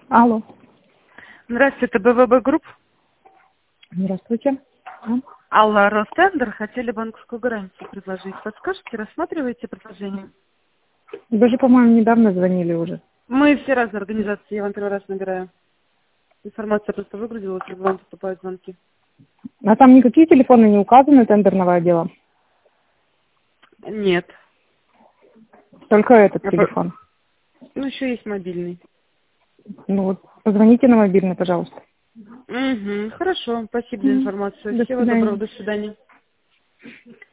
Алло. Здравствуйте, это БВБ Групп. Здравствуйте. Алла, Ростендер. Хотели банковскую гарантию предложить. Подскажете, рассматриваете предложение? Вы же, по-моему, недавно звонили уже. Мы все разные организации, я вам первый раз набираю. Информация просто выгрузилась, и вам поступают звонки. А там никакие телефоны не указаны тендерного отдела? Нет. Только этот А телефон. Ну, еще есть мобильный. Ну вот, позвоните на мобильный, пожалуйста. Угу, хорошо, спасибо за информацию. До Всего доброго, свидания. до свидания.